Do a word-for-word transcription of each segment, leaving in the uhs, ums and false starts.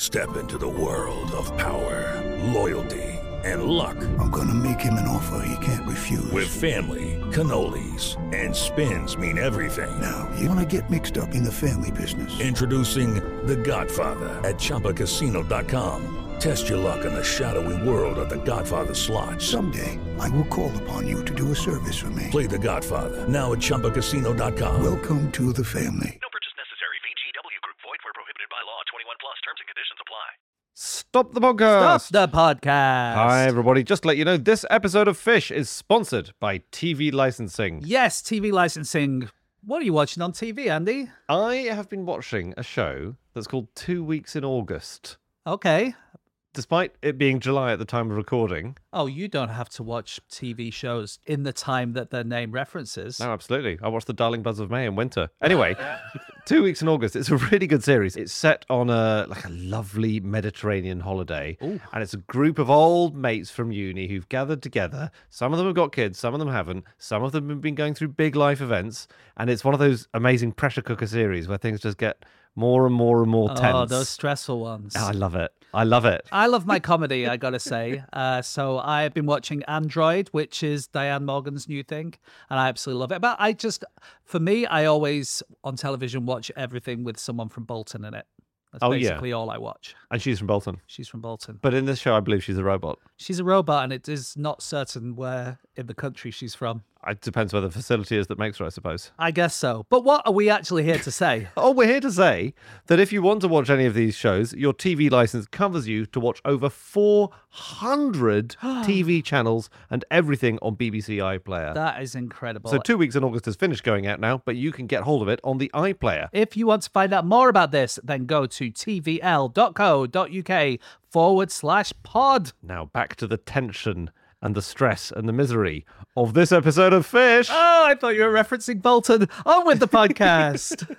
Step into the world of power, loyalty, and luck. I'm gonna make him an offer he can't refuse. With family, cannolis, and spins mean everything. Now, you wanna get mixed up in the family business. Introducing The Godfather at Chumba Casino dot com. Test your luck in the shadowy world of The Godfather slot. Someday, I will call upon you to do a service for me. Play The Godfather now at Chumba Casino dot com. Welcome to the family. No purchase necessary. V G W Group. Void where prohibited by law. twenty-one plus. Terms and conditions apply. Stop the podcast. Stop the podcast. Hi, everybody. Just to let you know, this episode of Fish is sponsored by T V licensing. Yes, T V licensing. What are you watching on T V, Andy? I have been watching a show that's called Two Weeks in August. Okay. Despite it being July at the time of recording. Oh, you don't have to watch T V shows in the time that their name references. No, absolutely. I watched The Darling Buzz of May in winter. Anyway, Two Weeks in August. It's a really good series. It's set on a like a lovely Mediterranean holiday. Ooh. And it's a group of old mates from uni who've gathered together. Some of them have got kids, some of them haven't. Some of them have been going through big life events. And it's one of those amazing pressure cooker series where things just get more and more and more tense. Oh, those stressful ones. Oh, I love it. I love it. I love my comedy, I gotta say. Uh, so I've been watching Android, which is Diane Morgan's new thing, and I absolutely love it. But I just, for me, I always on television watch everything with someone from Bolton in it. That's Oh, yeah. basically all I watch. And she's from Bolton. She's from Bolton. But in this show, I believe she's a robot. She's a robot, and it is not certain where in the country she's from. It depends where the facility is that makes her, I suppose. I guess so. But what are we actually here to say? Oh, we're here to say that if you want to watch any of these shows, your T V license covers you to watch over four hundred T V channels and everything on B B C iPlayer. That is incredible. So Two Weeks in August has finished going out now, but you can get hold of it on the iPlayer. If you want to find out more about this, then go to tvl.co.uk forward slash pod. Now back to the tension and the stress and the misery of this episode of Fish. Oh, I thought you were referencing Bolton. On with the podcast.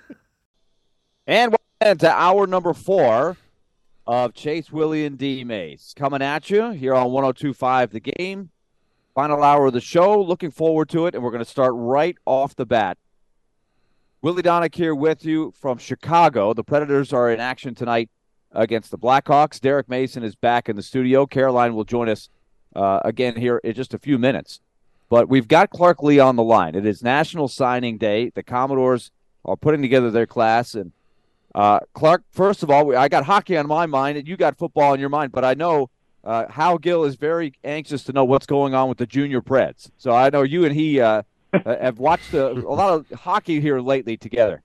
And welcome to hour number four of Chase, Willie, and D. Mace. Coming at you here on one oh two point five The Game. Final hour of the show. Looking forward to it, and we're going to start right off the bat. Willie Donick here with you from Chicago. The Predators are in action tonight against the Blackhawks. Derek Mason is back in the studio. Caroline will join us uh, again here in just a few minutes. But we've got Clark Lee on the line. It is National Signing Day. The Commodores are putting together their class. And uh, Clark, first of all, I got hockey on my mind, and you got football on your mind. But I know uh, Hal Gill is very anxious to know what's going on with the junior Preds. So I know you and he uh, have watched a, a lot of hockey here lately together.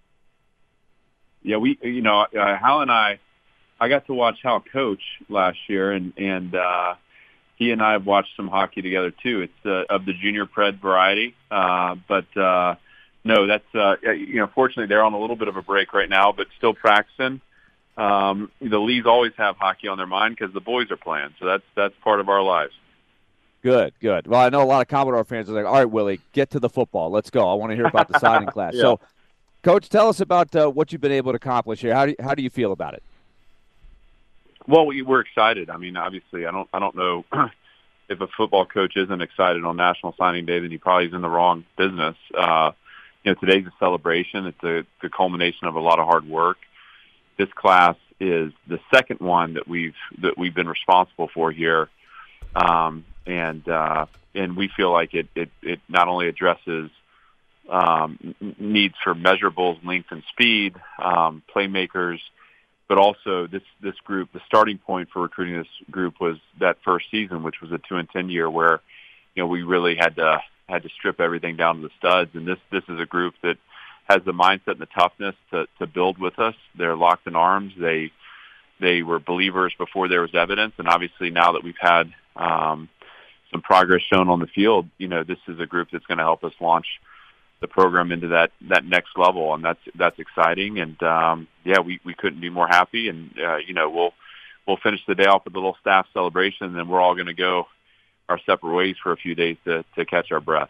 Yeah, we, you know, uh, Hal and I, I got to watch Hal coach last year, and and uh, he and I have watched some hockey together too. It's uh, of the junior Pred variety, uh, but uh, no, that's uh, you know, fortunately they're on a little bit of a break right now, but still practicing. Um, the Lees always have hockey on their mind because the boys are playing, so that's that's part of our lives. Good, good. Well, I know a lot of Commodore fans are like, all right, Willie, get to the football. Let's go. I want to hear about the signing class. Yeah. So, Coach, tell us about uh, what you've been able to accomplish here. How do you, how do you feel about it? Well, we, we're excited. I mean, obviously, I don't I don't know if a football coach isn't excited on National Signing Day, then he probably is in the wrong business. Uh, you know, today's a celebration. It's a, the culmination of a lot of hard work. This class is the second one that we've that we've been responsible for here. Um, and uh, and we feel like it, it, it not only addresses um, needs for measurables, length and speed, um, playmakers, but also this, this group, the starting point for recruiting this group was that first season, which was a two and ten year where, you know, we really had to had to strip everything down to the studs. And this this is a group that has the mindset and the toughness to, to build with us. They're locked in arms. They they were believers before there was evidence, and obviously now that we've had um, some progress shown on the field, you know, this is a group that's going to help us launch the program into that, that next level, and that's that's exciting. And um, yeah, we, we couldn't be more happy. And uh, you know, we'll we'll finish the day off with a little staff celebration, and then we're all going to go our separate ways for a few days to to catch our breath.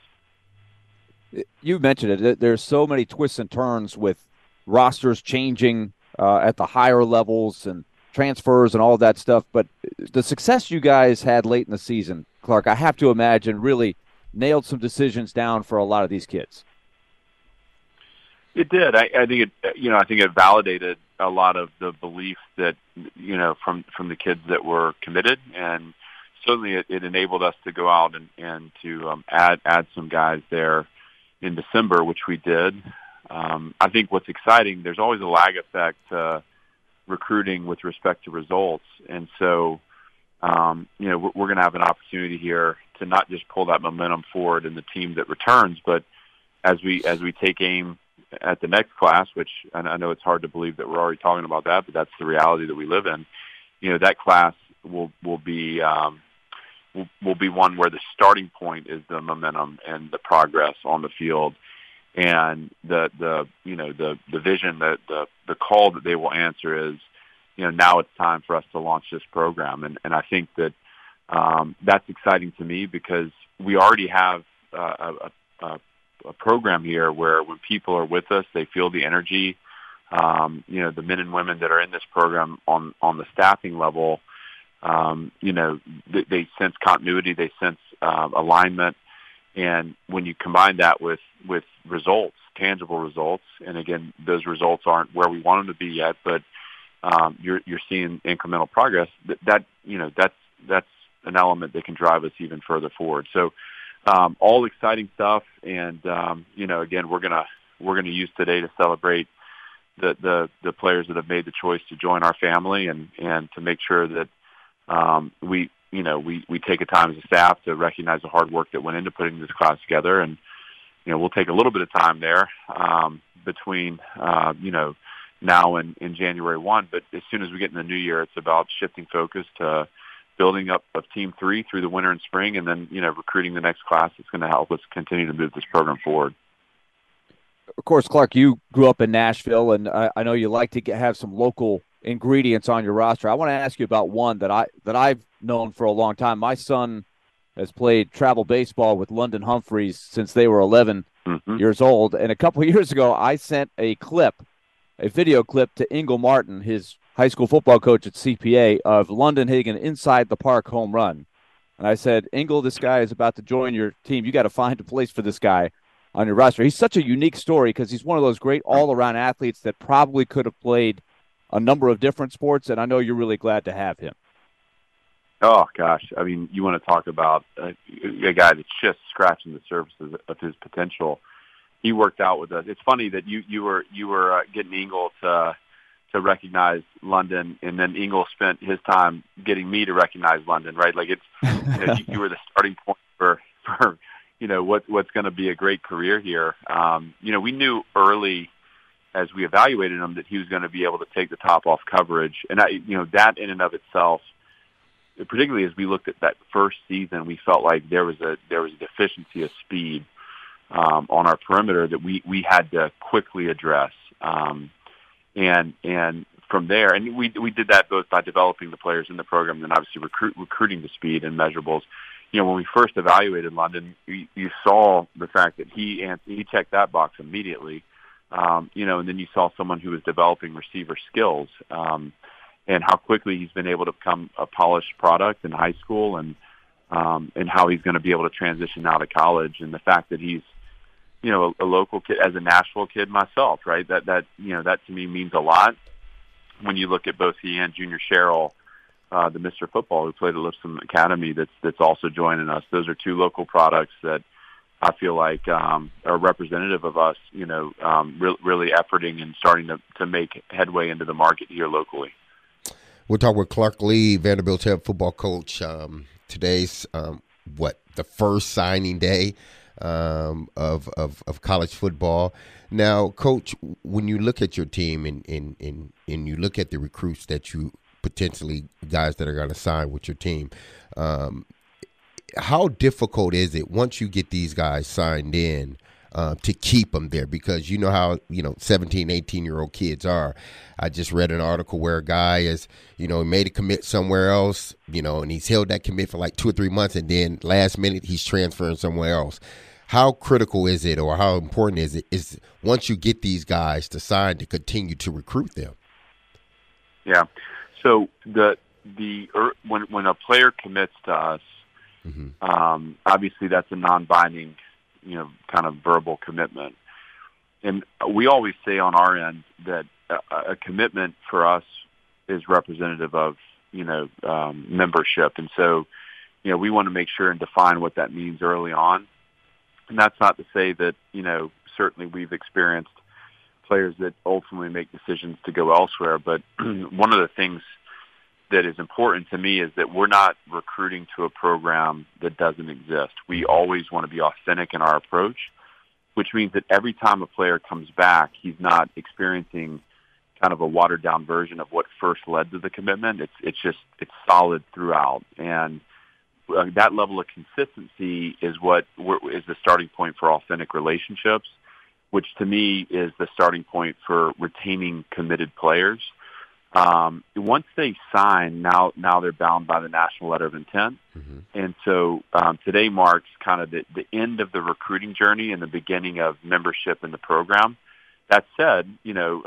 You mentioned it. There's so many twists and turns with rosters changing uh, at the higher levels and transfers and all of that stuff. But the success you guys had late in the season, Clark, I have to imagine really nailed some decisions down for a lot of these kids. It did. I, I think it, you know, I think it validated a lot of the belief that, you know, from from the kids that were committed, and certainly it, it enabled us to go out and and to um, add add some guys there in December, which we did. Um, I think what's exciting, there's always a lag effect to recruiting with respect to results, and so um, you know we're, we're going to have an opportunity here to not just pull that momentum forward in the team that returns, but as we as we take aim at the next class, which and I know it's hard to believe that we're already talking about that, but that's the reality that we live in. You know, that class will will be um, will, will be one where the starting point is the momentum and the progress on the field, and the the you know the the vision, that the the call that they will answer is, you know, now it's time for us to launch this program, and and I think that um, that's exciting to me because we already have uh, a, a a program here where when people are with us, they feel the energy. Um, you know, the men and women that are in this program on, on the staffing level, um, you know, they, they sense continuity, they sense uh, alignment. And when you combine that with, with results, tangible results, and again, those results aren't where we want them to be yet, but um, you're, you're seeing incremental progress, that, that, you know, that's, that's an element that can drive us even further forward. So, Um, all exciting stuff, and um, you know, again, we're gonna we're gonna use today to celebrate the, the the players that have made the choice to join our family, and, and to make sure that um, we you know we, we take a time as a staff to recognize the hard work that went into putting this class together, and you know we'll take a little bit of time there um, between uh, you know now and, and January first, but as soon as we get in the new year, it's about shifting focus to building up of Team Three through the winter and spring, and then, you know, recruiting the next class that's going to help us continue to move this program forward. Of course, Clark, you grew up in Nashville, and I, I know you like to get, have some local ingredients on your roster. I want to ask you about one that, I, that I've known for a long time. My son has played travel baseball with London Humphreys since they were eleven mm-hmm. years old, and a couple of years ago I sent a clip, a video clip to Ingle Martin, his high school football coach at C P A, of London hitting an inside the park home run. And I said, Ingle, this guy is about to join your team. You got to find a place for this guy on your roster. He's such a unique story because he's one of those great all-around athletes that probably could have played a number of different sports, and I know you're really glad to have him. Oh, gosh. I mean, you want to talk about a, a guy that's just scratching the surface of, of his potential. He worked out with us. It's funny that you, you were you were uh, getting Ingle to to recognize London, and then Ingle spent his time getting me to recognize London, right? Like, it's, you know, you, you were the starting point for, for you know, what, what's going to be a great career here. Um, you know, we knew early as we evaluated him that he was going to be able to take the top off coverage. And, I, you know, that in and of itself, particularly as we looked at that first season, we felt like there was a, there was a deficiency of speed um, on our perimeter that we, we had to quickly address. Um, And and from there, and we we did that both by developing the players in the program and then obviously recruit, recruiting the speed and measurables. You know, when we first evaluated London, you, you saw the fact that he he checked that box immediately. Um, you know, and then you saw someone who was developing receiver skills, um, and how quickly he's been able to become a polished product in high school, and um, and how he's going to be able to transition out of college, and the fact that he's, you know, a, a local kid, as a Nashville kid myself, right? That, that, you know, that to me means a lot when you look at both he and Junior Sherrill, uh, the Mister Football, who played at Lipscomb Academy, that's, that's also joining us. Those are two local products that I feel like um, are representative of us, you know, um, re- really efforting and starting to, to make headway into the market here locally. We'll talk with Clark Lea, Vanderbilt's head football coach. Um, today's, um, what, the first signing day Um, of, of of college football. Now, Coach, when you look at your team and, and, and, and you look at the recruits that you potentially, guys that are going to sign with your team, um, how difficult is it once you get these guys signed in uh, to keep them there? Because you know how, you know, seventeen, eighteen-year-old kids are. I just read an article where a guy is, you know, made a commit somewhere else, you know, and he's held that commit for like two or three months, and then last minute he's transferring somewhere else. How critical is it, or how important is it, is once you get these guys to sign, to continue to recruit them? Yeah. So the the when when a player commits to us, mm-hmm. um, obviously that's a non-binding, you know, kind of verbal commitment. And we always say on our end that a, a commitment for us is representative of, you know, um, membership. And so, you know, we want to make sure and define what that means early on. And that's not to say that, you know, certainly we've experienced players that ultimately make decisions to go elsewhere. But one of the things that is important to me is that we're not recruiting to a program that doesn't exist. We always want to be authentic in our approach, which means that every time a player comes back, he's not experiencing kind of a watered down version of what first led to the commitment. It's it's just it's solid throughout, and uh, that level of consistency is what is the starting point for authentic relationships, which to me is the starting point for retaining committed players. Um, once they sign, now now they're bound by the national letter of intent, mm-hmm. and so um, today marks kind of the, the end of the recruiting journey and the beginning of membership in the program. That said, you know.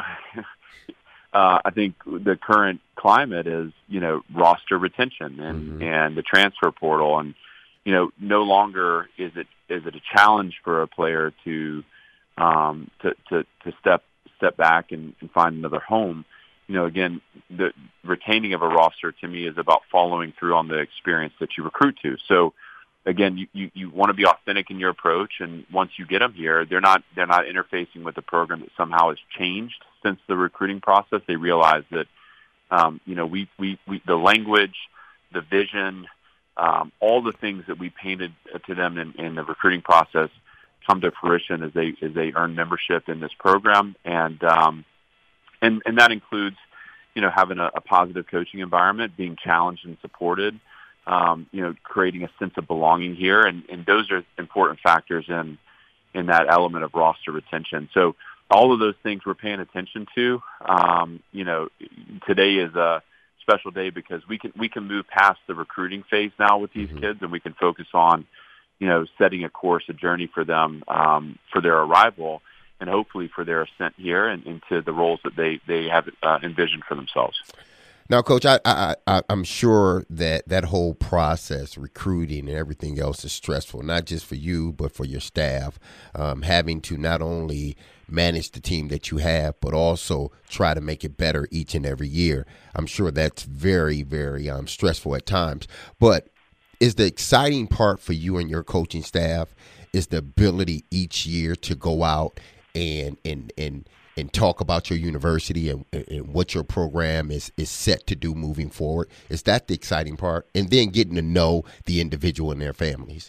Uh, I think the current climate is, you know, roster retention and, mm-hmm. and the transfer portal, and you know, no longer is it is it a challenge for a player to um, to, to to step step back and, and find another home. You know, again, the retaining of a roster to me is about following through on the experience that you recruit to. So, again, you, you, you want to be authentic in your approach, and once you get them here, they're not they're not interfacing with a program that somehow has changed since the recruiting process. They realize that, um, you know, we, we, we the language, the vision, um, all the things that we painted to them in, in the recruiting process come to fruition as they as they earn membership in this program, and um, and and that includes, you know, having a, a positive coaching environment, being challenged and supported. Um, you know, creating a sense of belonging here, and, and those are important factors in in that element of roster retention. So all of those things we're paying attention to. Um, you know, today is a special day because we can we can move past the recruiting phase now with these mm-hmm. kids, and we can focus on, you know, setting a course, a journey for them um, for their arrival, and hopefully for their ascent here and into the roles that they they have uh, envisioned for themselves. Now, Coach, I, I, I, I'm sure that that whole process, recruiting and everything else, is stressful, not just for you, but for your staff, um, having to not only manage the team that you have, but also try to make it better each and every year. I'm sure that's very, very um, stressful at times. But is the exciting part for you and your coaching staff is the ability each year to go out and and and and talk about your university and, and what your program is, is set to do moving forward? Is that the exciting part? And then getting to know the individual and their families.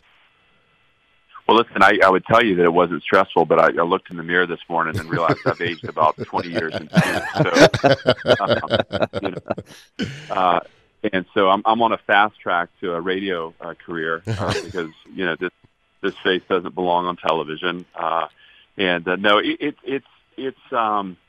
Well, listen, I, I would tell you that it wasn't stressful, but I, I looked in the mirror this morning and realized I've aged about twenty years in school. So, um, you know, uh, and so I'm, I'm on a fast track to a radio uh, career uh, because, you know, this, this face doesn't belong on television. Uh, and uh, no, it, it, it's, It's um,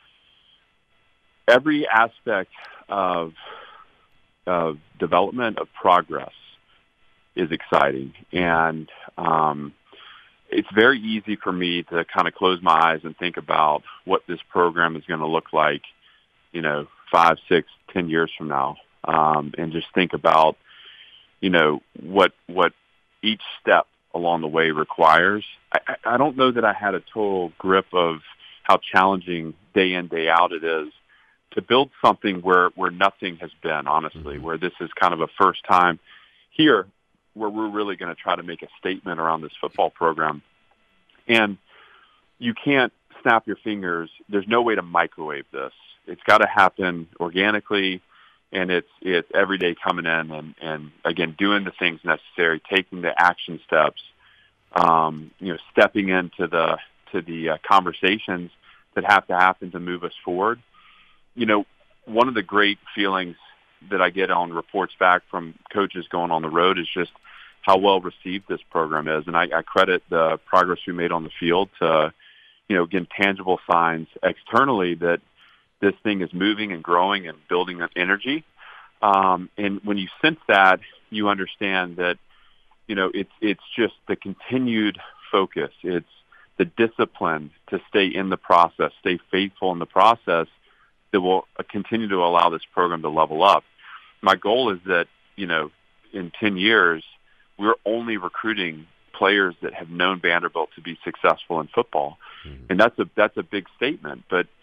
every aspect of, of development, of progress is exciting. And um, it's very easy for me to kind of close my eyes and think about what this program is going to look like, you know, five, six, ten years from now. Um, and just think about, you know, what what each step along the way requires. I, I don't know that I had a total grip of how challenging day in, day out it is to build something where, where nothing has been, honestly, mm-hmm. where this is kind of a first time here where we're really going to try to make a statement around this football program. And you can't snap your fingers. There's no way to microwave this. It's got to happen organically, and it's it's every day coming in and, and, again, doing the things necessary, taking the action steps, um, you know, stepping into the to the uh, conversations that have to happen to move us forward. You know, one of the great feelings that I get on reports back from coaches going on the road is just how well received this program is. And I, I credit the progress we made on the field to, you know, again, tangible signs externally that this thing is moving and growing and building up energy. Um, and when you sense that, you understand that, you know, it's, it's just the continued focus. It's the discipline to stay in the process, stay faithful in the process that will continue to allow this program to level up. My goal is that, you know, in ten years, we're only recruiting players that have known Vanderbilt to be successful in football. Mm-hmm. And that's a, that's a big statement, but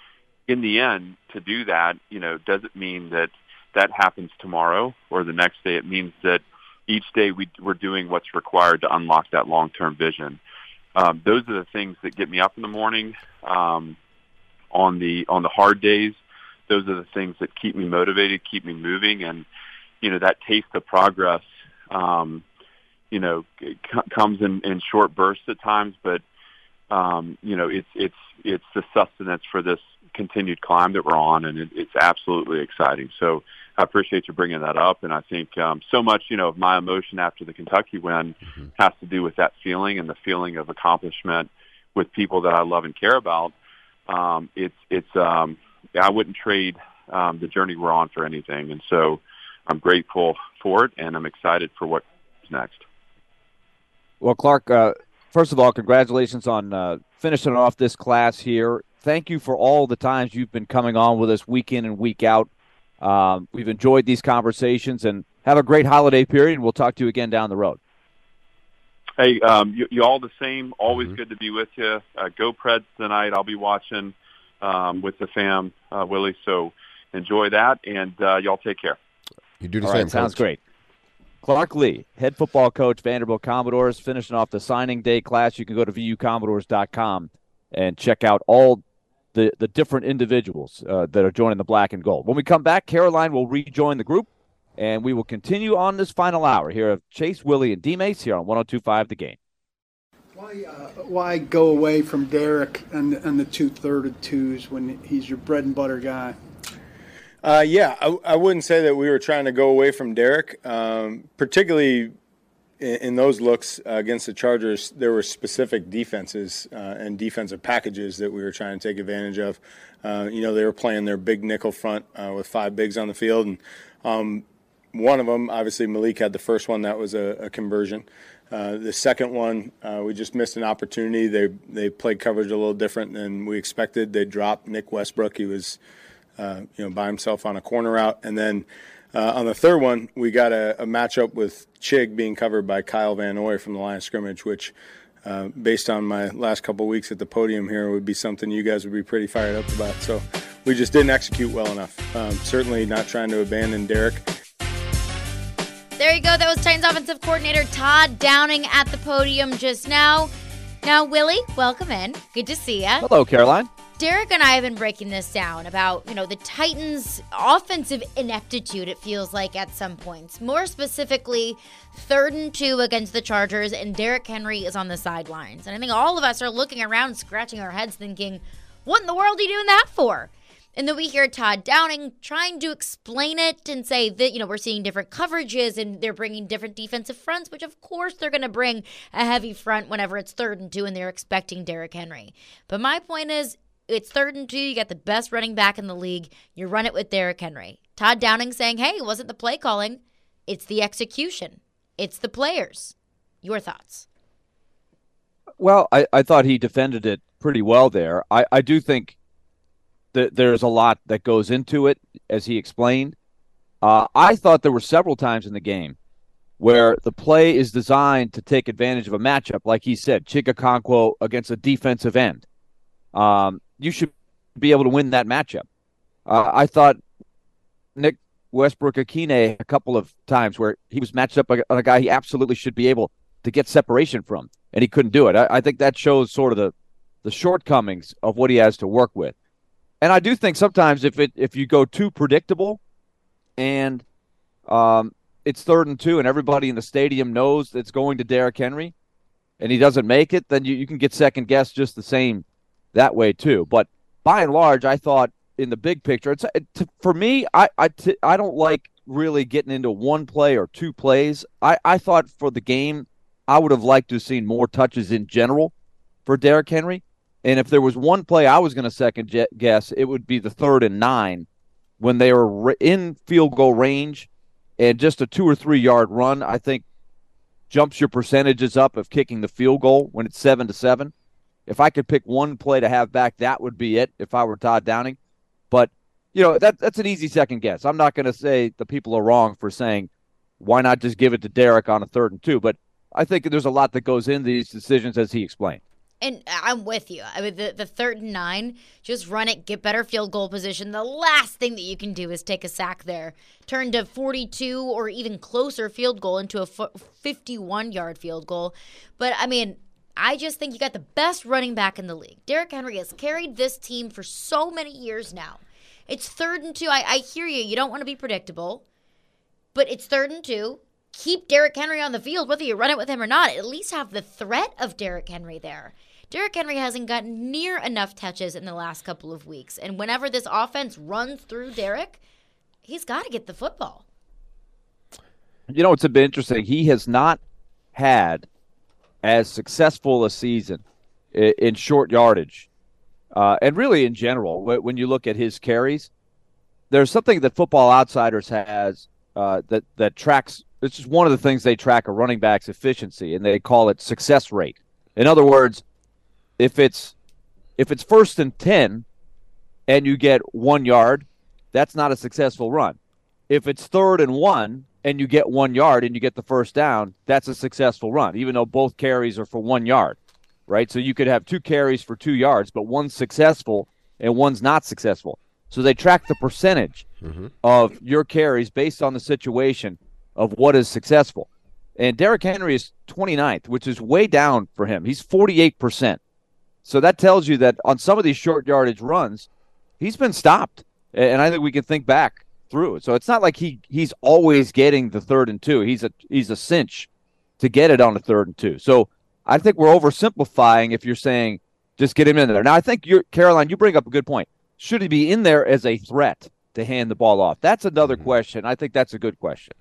in the end, to do that, you know, doesn't mean that that happens tomorrow or the next day. It means that each day we, we're doing what's required to unlock that long-term vision. Um, those are the things that get me up in the morning. Um, on the on the hard days, those are the things that keep me motivated, keep me moving, and you know that taste of progress, um, you know, c- comes in, in short bursts at times, but um, you know it's it's it's the sustenance for this continued climb that we're on, and it, it's absolutely exciting. So I appreciate you bringing that up, and I think um, so much, you know, of my emotion after the Kentucky win mm-hmm. has to do with that feeling and the feeling of accomplishment with people that I love and care about. Um, it's it's um, I wouldn't trade um, the journey we're on for anything, and so I'm grateful for it, and I'm excited for what's next. Well, Clark, uh, first of all, congratulations on uh, finishing off this class here. Thank you for all the times you've been coming on with us week in and week out. Um, we've enjoyed these conversations, and have a great holiday period. We'll talk to you again down the road. Hey, um, you, you all the same. Always Mm-hmm. good to be with you. Uh, go Preds tonight. I'll be watching um, with the fam, uh, Willie. So enjoy that, and uh, y'all take care. You do the All same. right, sounds Coach. great. Clark Lea, head football coach, Vanderbilt Commodores, finishing off the signing day class. You can go to V U Commodores dot com and check out all the, the different individuals uh, that are joining the black and gold. When we come back, Caroline will rejoin the group, and we will continue on this final hour here of Chase, Willie, and D-Mace here on one oh two point five The Game. Why, uh, why go away from Derek and, and the two thirty-twos when he's your bread and butter guy? Uh, yeah, I, I wouldn't say that we were trying to go away from Derek, um, particularly in, in those looks uh, against the Chargers. There were specific defenses uh, and defensive packages that we were trying to take advantage of. Uh, you know, they were playing their big nickel front uh, with five bigs on the field, and um, one of them, obviously Malik had the first one, that was a, a conversion. Uh, the second one, uh, we just missed an opportunity. They they played coverage a little different than we expected. They dropped Nick Westbrook. He was Uh, you know, by himself on a corner route. And then uh, on the third one, we got a, a matchup with Chig being covered by Kyle Van Noy from the line of scrimmage, which, uh, based on my last couple of weeks at the podium here, would be something you guys would be pretty fired up about. So we just didn't execute well enough. Um, certainly not trying to abandon Derek. There you go. That was Titans offensive coordinator Todd Downing at the podium just now. Now, Willie, welcome in. Good to see you. Hello, Caroline. Derek and I have been breaking this down about, you know, the Titans' offensive ineptitude, it feels like, at some points. More specifically, third and two against the Chargers, and Derrick Henry is on the sidelines. And I think all of us are looking around, scratching our heads, thinking, what in the world are you doing that for? And then we hear Todd Downing trying to explain it and say that, you know, we're seeing different coverages and they're bringing different defensive fronts, which of course they're going to bring a heavy front whenever it's third and two and they're expecting Derrick Henry. But my point is, it's third and two. You got the best running back in the league. You run it with Derrick Henry. Todd Downing saying, hey, it wasn't the play calling. It's the execution. It's the players. Your thoughts? Well, I, I thought he defended it pretty well there. I, I do think that there's a lot that goes into it, as he explained. Uh, I thought there were several times in the game where the play is designed to take advantage of a matchup, like he said, Chig against a defensive end. Um, you should be able to win that matchup. Uh, I thought Nick Westbrook-Akine a couple of times where he was matched up on a guy he absolutely should be able to get separation from, and he couldn't do it. I, I think that shows sort of the, the shortcomings of what he has to work with. And I do think sometimes if it if you go too predictable and um, it's third and two and everybody in the stadium knows it's going to Derrick Henry and he doesn't make it, then you, you can get second guessed just the same that way too. But by and large, I thought in the big picture, it's it, for me, I I, t- I don't like really getting into one play or two plays. I, I thought for the game, I would have liked to have seen more touches in general for Derrick Henry. And if there was one play I was going to second guess, it would be the third and nine when they were in field goal range and just a two or three yard run, I think, jumps your percentages up of kicking the field goal when it's seven to seven. If I could pick one play to have back, that would be it if I were Todd Downing. But, you know, that that's an easy second guess. I'm not going to say the people are wrong for saying, why not just give it to Derrick on a third and two? But I think there's a lot that goes into these decisions, as he explained. And I'm with you. I mean, the, the third and nine, just run it, get better field goal position. The last thing that you can do is take a sack there. Turn to forty-two or even closer field goal into a fifty-one-yard field goal. But, I mean, I just think you got the best running back in the league. Derrick Henry has carried this team for so many years now. It's third and two. I, I hear you. You don't want to be predictable. But it's third and two. Keep Derrick Henry on the field, whether you run it with him or not. At least have the threat of Derrick Henry there. Derrick Henry hasn't gotten near enough touches in the last couple of weeks. And whenever this offense runs through Derrick, he's got to get the football. You know, it's a bit interesting. He has not had as successful a season in, in short yardage. Uh, and really in general, when you look at his carries, there's something that Football Outsiders has uh, that, that tracks. It's just one of the things they track a running back's efficiency, and they call it success rate. In other words, If it's if it's first and ten and you get one yard, that's not a successful run. If it's third and one and you get one yard and you get the first down, that's a successful run, even though both carries are for one yard, right? So you could have two carries for two yards, but one's successful and one's not successful. So they track the percentage mm-hmm. of your carries based on the situation of what is successful. And Derrick Henry is twenty-ninth, which is way down for him. He's forty-eight percent. So that tells you that on some of these short yardage runs, he's been stopped. And I think we can think back through it. So it's not like he he's always getting the third and two. He's a he's a cinch to get it on the third and two. So I think we're oversimplifying if you're saying just get him in there. Now I think you're Caroline, you bring up a good point. Should he be in there as a threat to hand the ball off? That's another mm-hmm. question. I think that's a good question.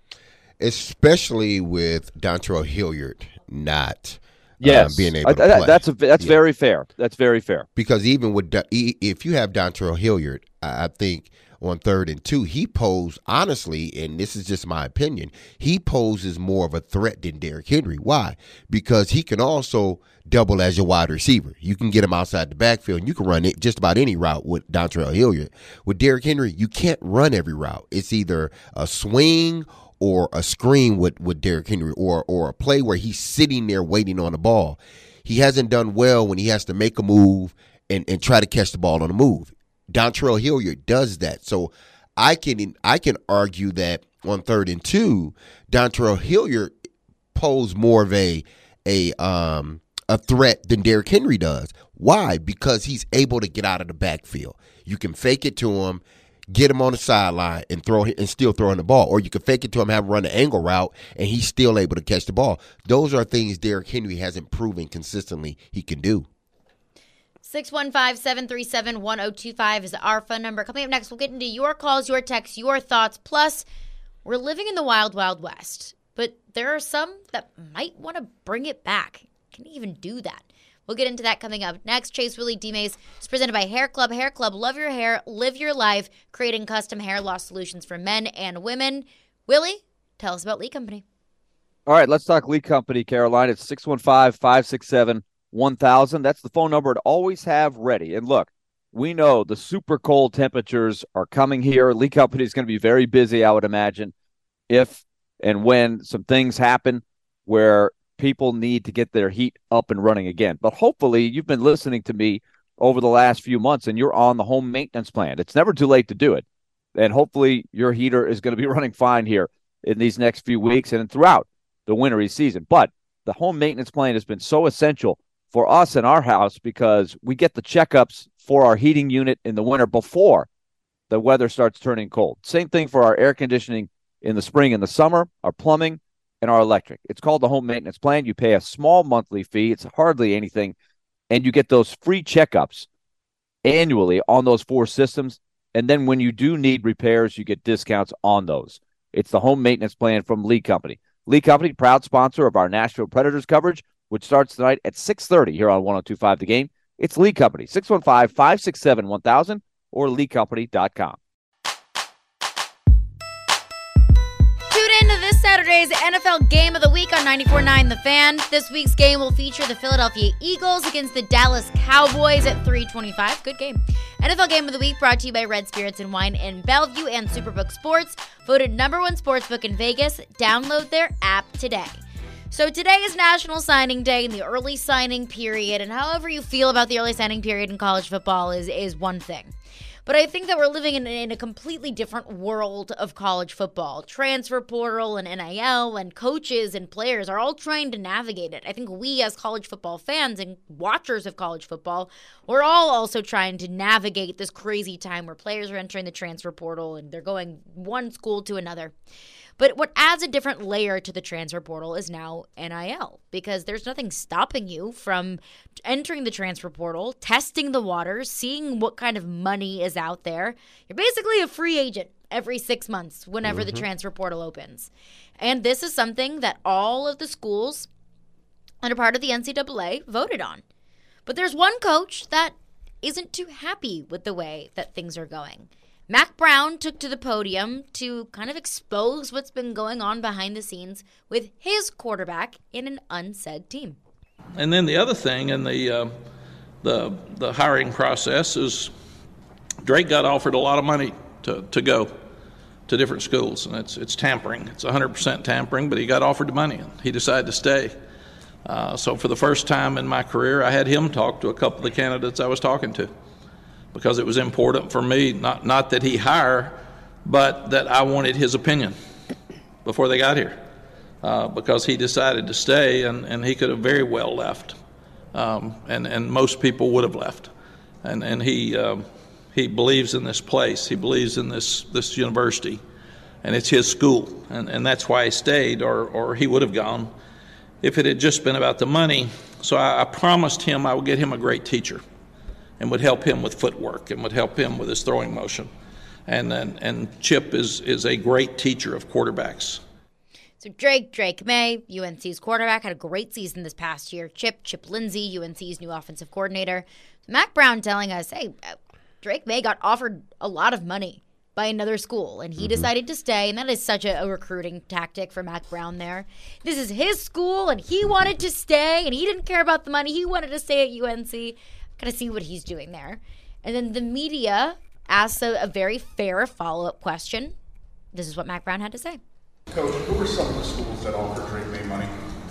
Especially with Dontrell Hilliard not Yes, um, being able to I, play. That's a, that's yeah. very fair. That's very fair. Because even with if you have Dontrell Hilliard, I think on third and two, he posed honestly, and this is just my opinion, he poses more of a threat than Derrick Henry. Why? Because he can also double as your wide receiver. You can get him outside the backfield, and you can run it just about any route with Dontrell Hilliard. With Derrick Henry, you can't run every route. It's either a swing or a screen with, with Derrick Henry, or or a play where he's sitting there waiting on the ball. He hasn't done well when he has to make a move and, and try to catch the ball on the move. Dontrell Hilliard does that. So I can I can argue that on third and two, Dontrell Hilliard posed more of a a um a threat than Derrick Henry does. Why? Because he's able to get out of the backfield. You can fake it to him, get him on the sideline and throw and still throw in the ball. Or you can fake it to him, have him run the angle route, and he's still able to catch the ball. Those are things Derrick Henry hasn't proven consistently he can do. six one five, seven three seven, one oh two five is our phone number. Coming up next, we'll get into your calls, your texts, your thoughts. Plus, we're living in the wild, wild west. But there are some that might want to bring it back. Can you even do that? We'll get into that coming up next. Chase Willie D-Mays is presented by Hair Club. Hair Club, love your hair, live your life, creating custom hair loss solutions for men and women. Willie, tell us about Lee Company. All right, let's talk Lee Company, Caroline. It's six one five, five six seven, one thousand. That's the phone number to always have ready. And look, we know the super cold temperatures are coming here. Lee Company is going to be very busy, I would imagine, if and when some things happen where people need to get their heat up and running again. But hopefully you've been listening to me over the last few months and you're on the home maintenance plan. It's never too late to do it. And hopefully your heater is going to be running fine here in these next few weeks and throughout the wintry season. But the home maintenance plan has been so essential for us in our house because we get the checkups for our heating unit in the winter before the weather starts turning cold. Same thing for our air conditioning in the spring and the summer, our plumbing, and our electric. It's called the home maintenance plan. You pay a small monthly fee. It's hardly anything. And you get those free checkups annually on those four systems. And then when you do need repairs, you get discounts on those. It's the home maintenance plan from Lee Company. Lee Company, proud sponsor of our Nashville Predators coverage, which starts tonight at six thirty here on one oh two five The Game. It's Lee Company, six one five, five six seven, one thousand or lee company dot com. Into this Saturday's N F L Game of the Week on ninety-four point nine The Fan. This week's game will feature the Philadelphia Eagles against the Dallas Cowboys at three twenty-five. Good game. N F L Game of the Week brought to you by Red Spirits and Wine in Bellevue and Superbook Sports. Voted number one sportsbook in Vegas. Download their app today. So today is National Signing Day and the early signing period, and however you feel about the early signing period in college football is, is one thing. But I think that we're living in, in a completely different world of college football. Transfer portal and N I L and coaches and players are all trying to navigate it. I think we as college football fans and watchers of college football, we're all also trying to navigate this crazy time where players are entering the transfer portal and they're going one school to another. But what adds a different layer to the transfer portal is now N I L, because there's nothing stopping you from entering the transfer portal, testing the waters, seeing what kind of money is out there. You're basically a free agent every six months whenever mm-hmm. the transfer portal opens. And this is something that all of the schools under part of the N C double A voted on. But there's one coach that isn't too happy with the way that things are going. Mack Brown took to the podium to kind of expose what's been going on behind the scenes with his quarterback in an unsaid team. And then the other thing in the uh, the the hiring process is Drake got offered a lot of money to, to go to different schools, and it's it's tampering. It's one hundred percent tampering, but he got offered the money, and he decided to stay. Uh, so for the first time in my career, I had him talk to a couple of the candidates I was talking to, because it was important for me, not not that he hire, but that I wanted his opinion before they got here, uh, because he decided to stay, and, and he could have very well left, um, and, and most people would have left. And and he um, he believes in this place, he believes in this, this university, and it's his school, and, and that's why he stayed, or, or he would have gone if it had just been about the money. So I, I promised him I would get him a great teacher, and would help him with footwork, and would help him with his throwing motion. And and, and Chip is, is a great teacher of quarterbacks. So Drake, Drake May, U N C's quarterback, had a great season this past year. Chip, Chip Lindsey, U N C's new offensive coordinator. So Mack Brown telling us, hey, Drake May got offered a lot of money by another school, and he mm-hmm. decided to stay, and that is such a, a recruiting tactic for Mack Brown there. This is his school, and he wanted to stay, and he didn't care about the money. He wanted to stay at U N C. Got to see what he's doing there. And then the media asks a, a very fair follow-up question. This is what Mack Brown had to say. Coach, who are some of the schools that offer Drake May money?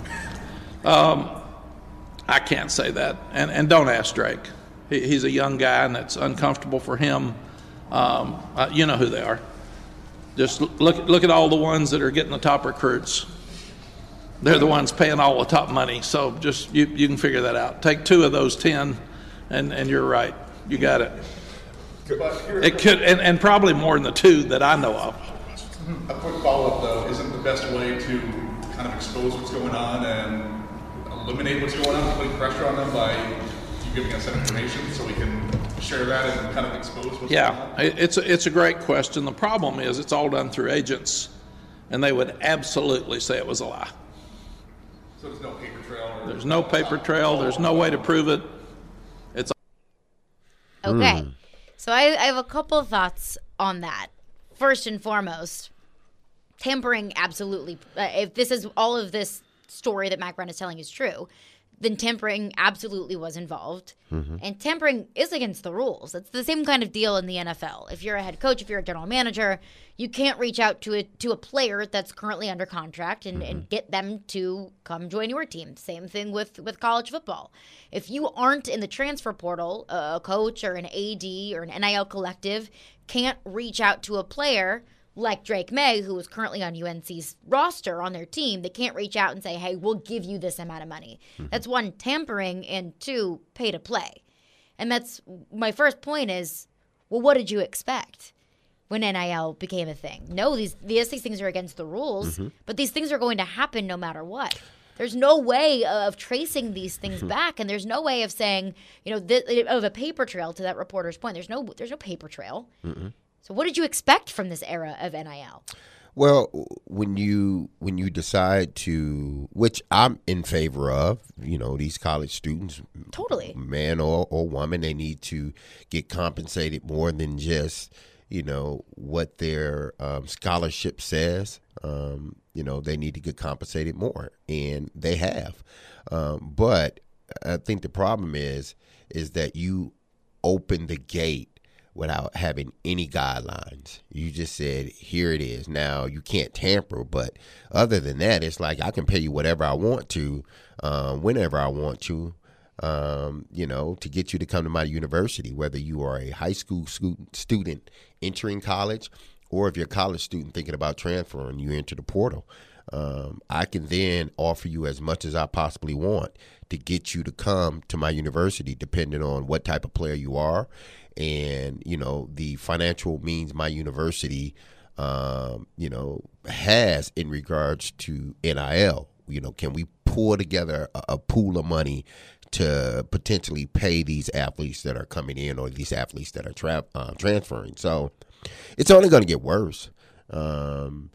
Um, I can't say that. And, and don't ask Drake. He, he's a young guy, and it's uncomfortable for him. Um, uh, you know who they are. Just look, look at all the ones that are getting the top recruits. They're the ones paying all the top money. So just you, you can figure that out. Take two of those ten. And and you're right. You got it. It could, and, and probably more than the two that I know of. A quick follow-up, though. Isn't the best way to kind of expose what's going on and eliminate what's going on, putting pressure on them by you giving us that information so we can share that and kind of expose what's yeah, going on? Yeah, it's a, it's a great question. The problem is it's all done through agents, and they would absolutely say it was a lie. So there's no paper trail? Or there's no paper trail. There's no way to prove it. It's okay. Mm. So I, I have a couple of thoughts on that. First and foremost, tampering absolutely. Uh, if this is all of this story that Mack Brown is telling is true, then tampering absolutely was involved. Mm-hmm. And tampering is against the rules. It's the same kind of deal in the N F L. If you're a head coach, if you're a general manager, you can't reach out to a to a player that's currently under contract and, mm-hmm. and get them to come join your team. Same thing with, with college football. If you aren't in the transfer portal, a coach or an A D or an N I L collective can't reach out to a player like Drake May, who is currently on U N C's roster on their team. They can't reach out and say, hey, we'll give you this amount of money. Mm-hmm. That's one, tampering, and two, pay to play. And that's my first point is, well, what did you expect when N I L became a thing? No, these, these things are against the rules, mm-hmm. but these things are going to happen no matter what. There's no way of tracing these things mm-hmm. back, and there's no way of saying, you know, th- of a paper trail, to that reporter's point. There's no, there's no paper trail. Mm-hmm. So what did you expect from this era of N I L? Well, when you when you decide to, which I'm in favor of, you know, these college students, totally, man or, or woman, they need to get compensated more than just, you know, what their um, scholarship says. Um, you know, they need to get compensated more, and they have. Um, but I think the problem is is that you open the gate without having any guidelines. You just said, here it is. Now, you can't tamper, but other than that, it's like I can pay you whatever I want to, uh, whenever I want to, um, you know, to get you to come to my university, whether you are a high school student, student entering college, or if you're a college student thinking about transferring, you enter the portal. Um, I can then offer you as much as I possibly want to get you to come to my university, depending on what type of player you are and, you know, the financial means my university, um, you know, has in regards to N I L. You know, can we pull together a, a pool of money to potentially pay these athletes that are coming in or these athletes that are tra- uh, transferring? So it's only going to get worse. Um,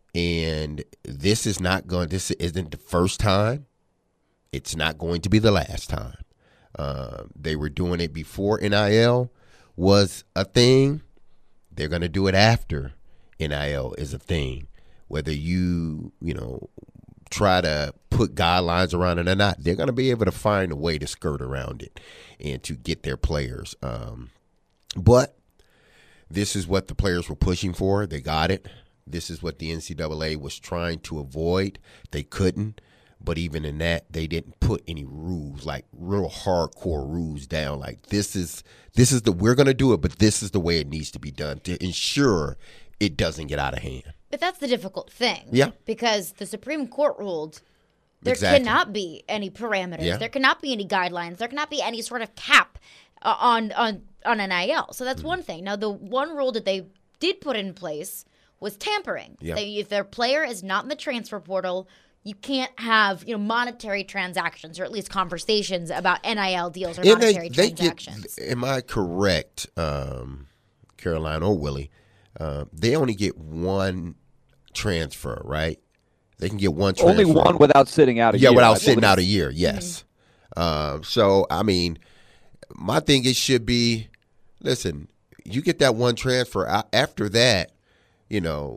and this is not going, this isn't the first time. It's not going to be the last time. Uh, they were doing it before N I L was a thing. They're going to do it after N I L is a thing. Whether you, you know, try to put guidelines around it or not, they're going to be able to find a way to skirt around it and to get their players. Um, but this is what the players were pushing for. They got it. This is what the N C double A was trying to avoid. They couldn't. But even in that, they didn't put any rules, like real hardcore rules down. Like this is this is the we're going to do it, but this is the way it needs to be done to ensure it doesn't get out of hand. But that's the difficult thing. Yeah. Because the Supreme Court ruled there Exactly. cannot be any parameters. Yeah. There cannot be any guidelines. There cannot be any sort of cap uh, on on on N I L. So that's Mm-hmm. one thing. Now, the one rule that they did put in place was tampering. Yeah. They, if their player is not in the transfer portal, you can't have, you know, monetary transactions or at least conversations about N I L deals or And monetary they, they transactions. Get, am I correct, um, Caroline or Willie? Uh, they only get one transfer, right? They can get one transfer. Only one without sitting out a yeah, year. without I sitting believe. out a year, yes. Um, so, I mean, my thing is should be, listen, you get that one transfer. I, after that, you know,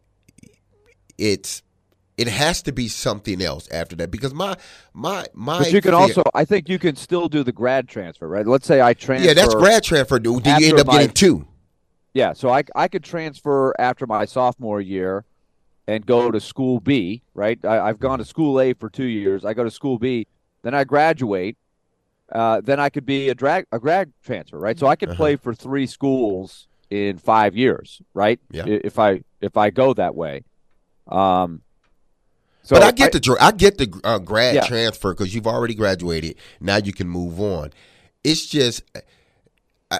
it's it has to be something else after that because my my my. But you can fear- also, I think you can still do the grad transfer, right? Let's say I transfer. yeah, that's grad transfer. Do do you after end up my- getting two? Yeah, so I I could transfer after my sophomore year and go to school B, right? I, I've gone to school A for two years. I go to school B, then I graduate. Uh, then I could be a drag a grad transfer, right? So I could Uh-huh. play for three schools in five years, right? Yeah. I- If I if I go that way. Um. So but I get the dr- I get the uh, grad Yeah. transfer because you've already graduated. Now you can move on. It's just I,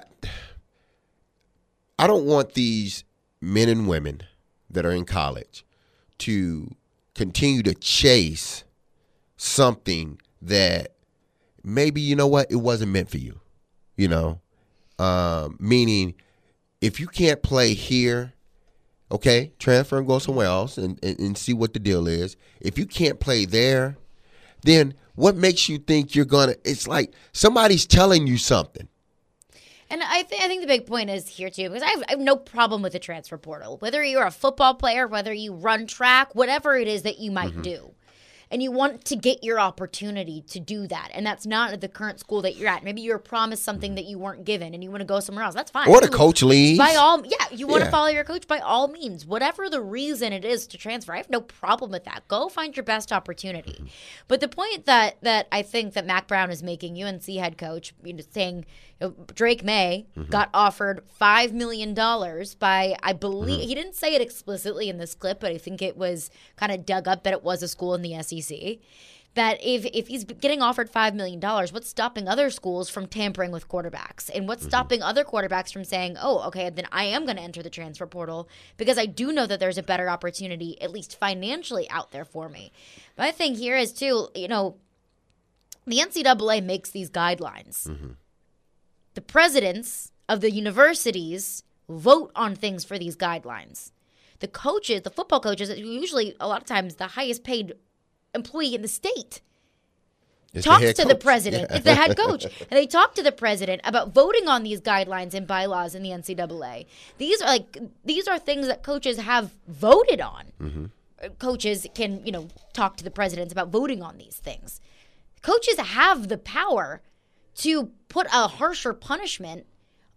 I don't want these men and women that are in college to continue to chase something that maybe, you know what, it wasn't meant for you. You know, um, meaning if you can't play here. Okay, transfer and go somewhere else and, and, and see what the deal is. If you can't play there, then what makes you think you're going to – it's like somebody's telling you something. And I, th- I think the big point is here, too, because I have, I have no problem with the transfer portal. Whether you're a football player, whether you run track, whatever it is that you might Mm-hmm. do. And you want to get your opportunity to do that. And that's not at the current school that you're at. Maybe you were promised something that you weren't given and you want to go somewhere else. That's fine. Or the You- coach leaves. By all, yeah, you want Yeah. to follow your coach by all means. Whatever the reason it is to transfer, I have no problem with that. Go find your best opportunity. But the point that that I think that Mac Brown is making, U N C head coach, you know, saying you know, Drake May got offered five million dollars by, I believe, he didn't say it explicitly in this clip, but I think it was kind of dug up that it was a school in the S E C. That if, if he's getting offered five million dollars, what's stopping other schools from tampering with quarterbacks? And what's stopping other quarterbacks from saying, oh, okay, then I am going to enter the transfer portal because I do know that there's a better opportunity, at least financially, out there for me. My thing here is, too, you know, the N C double A makes these guidelines. The presidents of the universities vote on things for these guidelines. The coaches, the football coaches, are usually a lot of times the highest paid employee in the state, It's the talks head to the coach. president. Yeah. It's the head coach. And they talk to the president about voting on these guidelines and bylaws in the N C double A. These are like these are things that coaches have voted on. Mm-hmm. Coaches can, you know, talk to the presidents about voting on these things. Coaches have the power to put a harsher punishment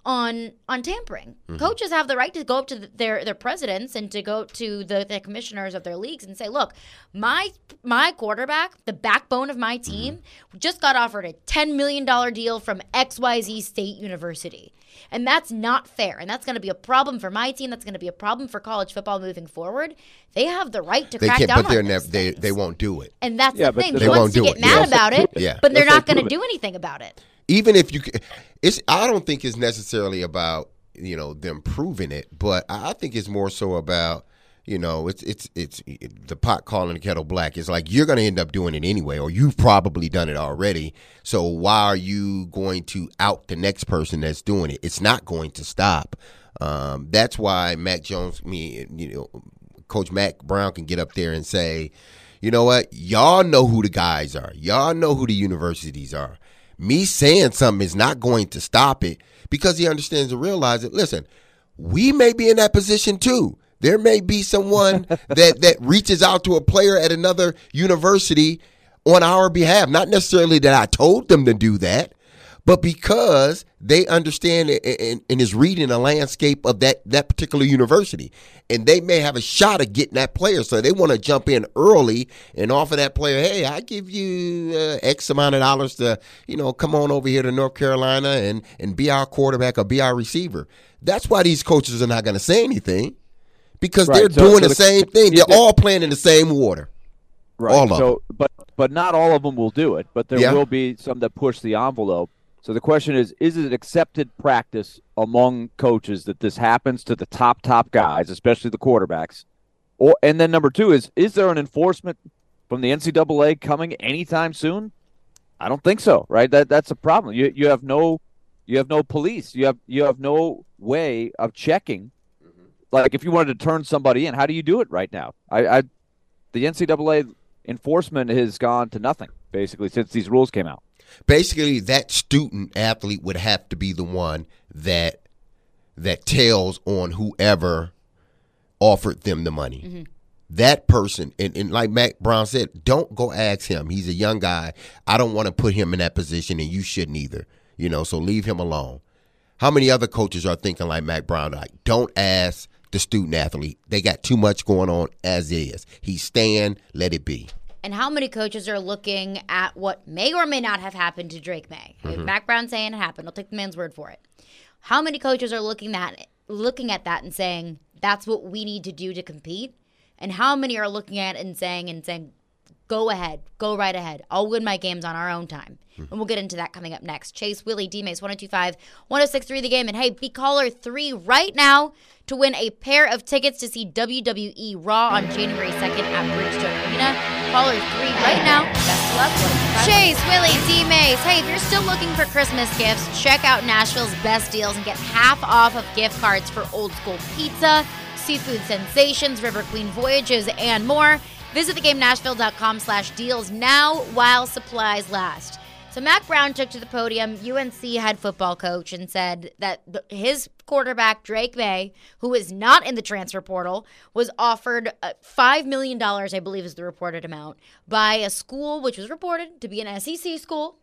on on tampering. Mhm. Coaches have the right to go up to the, their their presidents and to go to the, the commissioners of their leagues and say, look, my my quarterback, the backbone of my team, mm-hmm. just got offered a ten million dollars deal from X Y Z State University. And that's not fair. And that's going to be a problem for my team. That's going to be a problem for college football moving forward. They have the right to they crack can't, down but they're on never, those they, things. they won't do it. And that's Yeah, the but thing. they He wants won't to do get it. mad Yeah. about it, Yeah. but they're Yes, not they going to prove do anything about it. Even if you, it's I don't think it's necessarily about you know them proving it, but I think it's more so about you know it's it's it's the pot calling the kettle black. It's like you're going to end up doing it anyway, or you've probably done it already. So why are you going to out the next person that's doing it? It's not going to stop. Um, that's why Mac Jones, me, you know, Coach Mac Brown can get up there and say, you know what, y'all know who the guys are, y'all know who the universities are. Me saying something is not going to stop it because he understands and realizes it. Listen, we may be in that position too. There may be someone that, that reaches out to a player at another university on our behalf. Not necessarily that I told them to do that, but because they understand and, and is reading the landscape of that, that particular university. And they may have a shot at getting that player. So they want to jump in early and offer that player, hey, I give you uh, X amount of dollars to, you know, come on over here to North Carolina and, and be our quarterback or be our receiver. That's why these coaches are not going to say anything because Right, they're so- doing so the, the- same thing. They're the- all playing in the same water. Right. All of so, them. but but not all of them will do it. But there Yeah. will be some that push the envelope. So the question is: is it accepted practice among coaches that this happens to the top top guys, especially the quarterbacks? Or and then number two is: is there an enforcement from the N C double A coming anytime soon? I don't think so. Right? That that's a problem. You you have no you have no police. You have you have no way of checking. Like if you wanted to turn somebody in, how do you do it right now? I, I the N C double A enforcement has gone to nothing basically since these rules came out. Basically, that student athlete would have to be the one that that tells on whoever offered them the money. Mm-hmm. That person, and, and like Mac Brown said, don't go ask him. He's a young guy. I don't want to put him in that position, and you shouldn't either. You know, so leave him alone. How many other coaches are thinking like Mac Brown? Like, don't ask the student athlete. They got too much going on as is. He's staying. Let it be. And how many coaches are looking at what may or may not have happened to Drake May? Mhm. Mac Brown saying it happened. I'll take the man's word for it. How many coaches are looking at looking at that and saying that's what we need to do to compete? And how many are looking at it and saying and saying, go ahead, go right ahead. I'll win my games on our own time. And we'll get into that coming up next. Chase, Willie, D-Mace, one oh two five, one oh six three The Game. And hey, be caller three right now to win a pair of tickets to see W W E Raw on January second at Bridgestone Arena. Caller three right now. Best of luck. Chase, Willie, D-Mace. Hey, if you're still looking for Christmas gifts, check out Nashville's best deals and get half off of gift cards for Old School Pizza, Seafood Sensations, River Queen Voyages, and more. Visit theGameNashville.com slash deals now while supplies last. So Mac Brown took to the podium, U N C head football coach, and said that the, his quarterback, Drake May, who is not in the transfer portal, was offered uh, five million dollars, I believe is the reported amount, by a school which was reported to be an S E C school,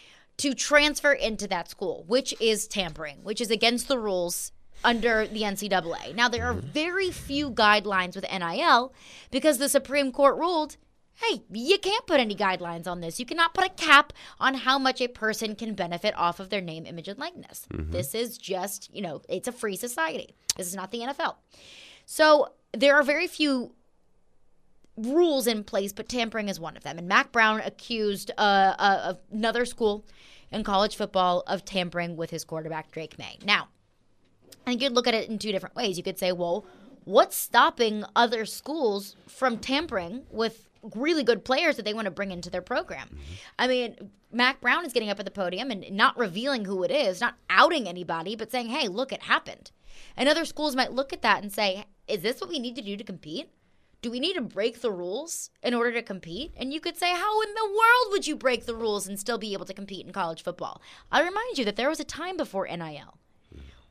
to transfer into that school, which is tampering, which is against the rules under the N C double A. Now, there are very few guidelines with N I L because the Supreme Court ruled, hey, you can't put any guidelines on this. You cannot put a cap on how much a person can benefit off of their name, image, and likeness. Mhm. This is just, you know, it's a free society. This is not the N F L. So there are very few rules in place, but tampering is one of them. And Mac Brown accused uh, uh, another school in college football of tampering with his quarterback, Drake May. Now, I think you'd look at it in two different ways. You could say, well, what's stopping other schools from tampering with really good players that they want to bring into their program? I mean, Mac Brown is getting up at the podium and not revealing who it is, not outing anybody, but saying, hey, look, it happened. And other schools might look at that and say, is this what we need to do to compete? Do we need to break the rules in order to compete? And you could say, how in the world would you break the rules and still be able to compete in college football? I remind you that there was a time before N I L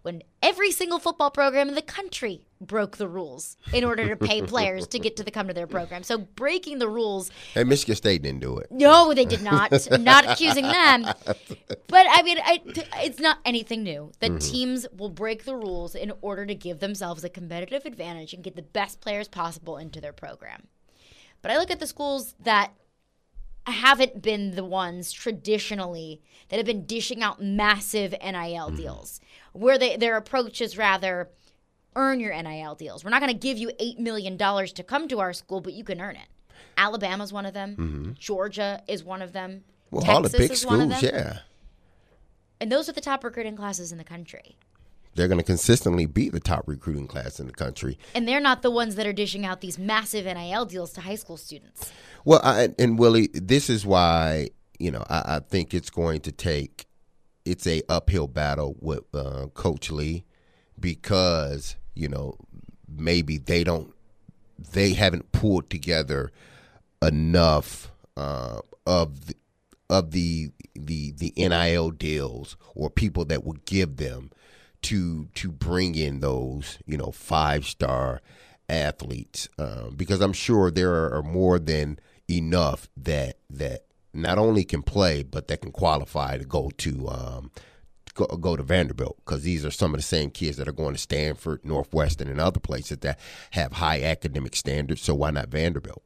when every single football program in the country broke the rules in order to pay players to get to the come to their program. So breaking the rules. And Michigan State didn't do it. No, they did not. I'm not accusing them. But I mean, I, it's not anything new that mm-hmm. teams will break the rules in order to give themselves a competitive advantage and get the best players possible into their program. But I look at the schools that haven't been the ones traditionally that have been dishing out massive N I L mm-hmm. deals, where they, their approach is rather earn your N I L deals. We're not going to give you eight million dollars to come to our school, but you can earn it. Alabama's one of them. Mm-hmm. Georgia is one of them. Well, Texas all the big is schools, one of them. yeah. And those are the top recruiting classes in the country. They're going to consistently be the top recruiting class in the country. And they're not the ones that are dishing out these massive N I L deals to high school students. Well, I, and Willie, this is why, you know, I, I think it's going to take, it's a uphill battle with uh, Coach Lee because, you know, maybe they don't, they haven't pulled together enough uh, of the, of the, the, the N I L deals or people that would give them to to bring in those, you know, five-star athletes, um, because I'm sure there are more than enough that that not only can play but that can qualify to go to um, go, go to Vanderbilt, because these are some of the same kids that are going to Stanford, Northwestern, and other places that have high academic standards. So why not Vanderbilt?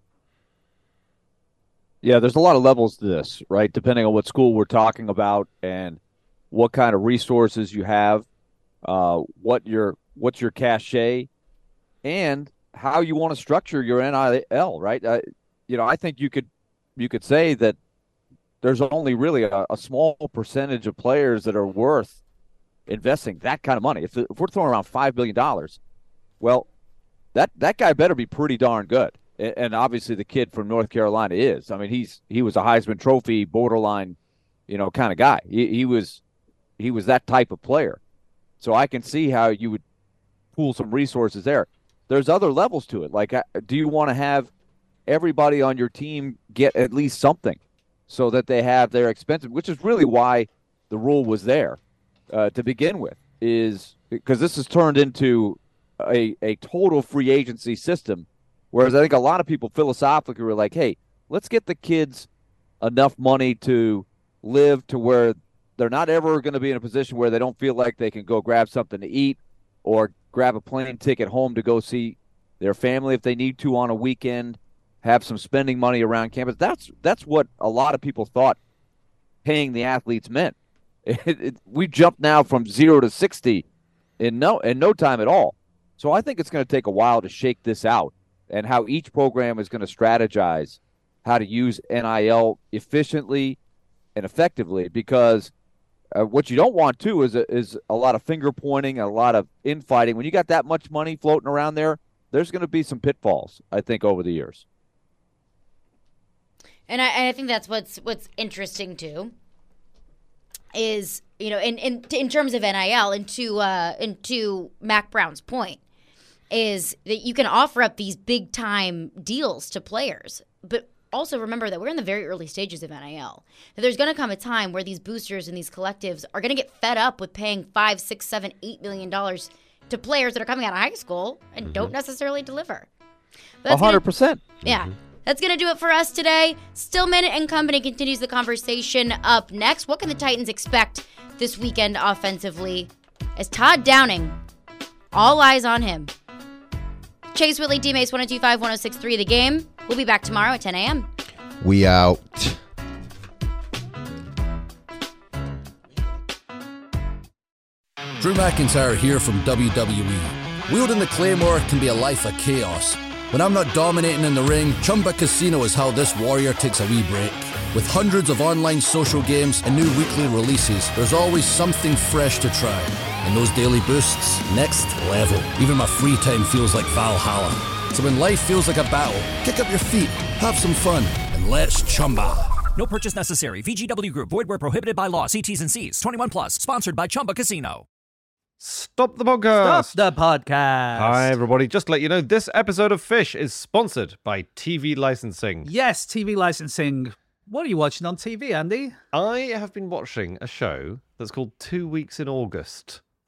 Yeah, there's a lot of levels to this, right? Depending on what school we're talking about and what kind of resources you have, uh, what your what's your cachet, and how you want to structure your N I L, right? Uh, you know, I think you could you could say that there's only really a, a small percentage of players that are worth investing that kind of money. If, if we're throwing around five billion dollars, well, that that guy better be pretty darn good. And, and obviously, the kid from North Carolina is. I mean, he's he was a Heisman Trophy borderline, you know, kind of guy. He, he was. He was that type of player. So I can see how you would pool some resources there. There's other levels to it. Like, do you want to have everybody on your team get at least something so that they have their expenses, which is really why the rule was there uh, to begin with, is because this has turned into a, a total free agency system, whereas I think a lot of people philosophically were like, hey, let's get the kids enough money to live to where they're not ever going to be in a position where they don't feel like they can go grab something to eat or grab a plane ticket home to go see their family if they need to on a weekend, have some spending money around campus. That's that's what a lot of people thought paying the athletes meant. It, it, we jumped now from zero to sixty in no in no time at all. So I think it's going to take a while to shake this out and how each program is going to strategize how to use N I L efficiently and effectively, because Uh, what you don't want, too, is a, is a lot of finger-pointing, a lot of infighting. When you got that much money floating around there, there's going to be some pitfalls, I think, over the years. And I, and I think that's what's what's interesting, too, is, you know, in, in, in terms of N I L, and to, uh, and to Mac Brown's point, is that you can offer up these big-time deals to players, but also remember that we're in the very early stages of N I L. That there's going to come a time where these boosters and these collectives are going to get fed up with paying five, six, seven, eight million dollars to players that are coming out of high school and mm-hmm. don't necessarily deliver. A hundred percent. Yeah, mm-hmm. That's going to do it for us today. Stillman and Company continues the conversation. Up next, what can the Titans expect this weekend offensively? As Todd Downing, all eyes on him. Chase Whitley, D-Mace, one oh two five, one oh six three, The Game. We'll be back tomorrow at ten a.m. We out. Drew McIntyre here from W W E. Wielding the Claymore can be a life of chaos. When I'm not dominating in the ring, Chumba Casino is how this warrior takes a wee break. With hundreds of online social games and new weekly releases, there's always something fresh to try. And those daily boosts, next level. Even my free time feels like Valhalla. So when life feels like a battle, kick up your feet, have some fun, and let's Chumba. No purchase necessary. V G W Group. Void where prohibited by law. See T's and C's. twenty-one plus. Sponsored by Chumba Casino. Stop the podcast. Stop the podcast. Hi, everybody. Just to let you know, this episode of Fish is sponsored by T V licensing. Yes, T V licensing. What are you watching on T V, Andy? I have been watching a show that's called Two Weeks in August.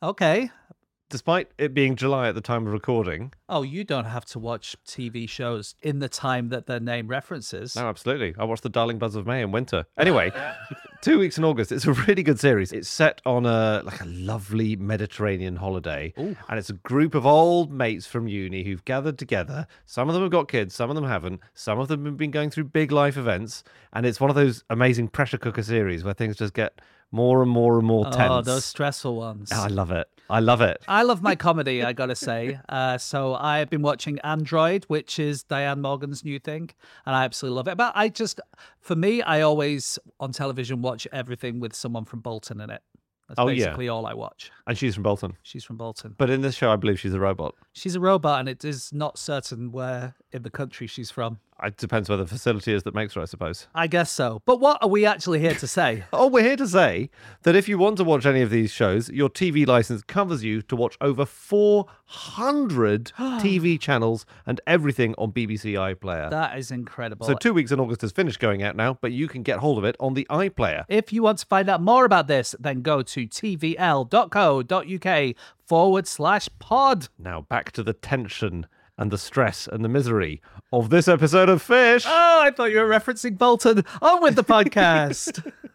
Okay. Despite it being July at the time of recording. Oh, you don't have to watch T V shows in the time that their name references. No, absolutely. I watched The Darling Buds of May in winter. Anyway, Two Weeks in August. It's a really good series. It's set on a like a lovely Mediterranean holiday. Ooh. And it's a group of old mates from uni who've gathered together. Some of them have got kids, some of them haven't. Some of them have been going through big life events. And it's one of those amazing pressure cooker series where things just get more and more and more tense. Oh, those stressful ones. Oh, I love it. I love it. I love my comedy, I gotta say. Uh, so I've been watching Android, which is Diane Morgan's new thing, and I absolutely love it. But I just, for me, I always on television watch everything with someone from Bolton in it. That's Oh, yeah. basically all I watch. And she's from Bolton. She's from Bolton. But in this show, I believe she's a robot. She's a robot, and it is not certain where in the country she's from. It depends where the facility is that makes her, I suppose. I guess so. But what are we actually here to say? Oh, we're here to say that if you want to watch any of these shows, your T V license covers you to watch over four hundred T V channels and everything on B B C iPlayer. That is incredible. So Two Weeks in August has finished going out now, but you can get hold of it on the iPlayer. If you want to find out more about this, then go to tvl.co.uk forward slash pod. Now back to the tension and the stress and the misery of this episode of Fish. Oh, I thought you were referencing Bolton. On with the podcast.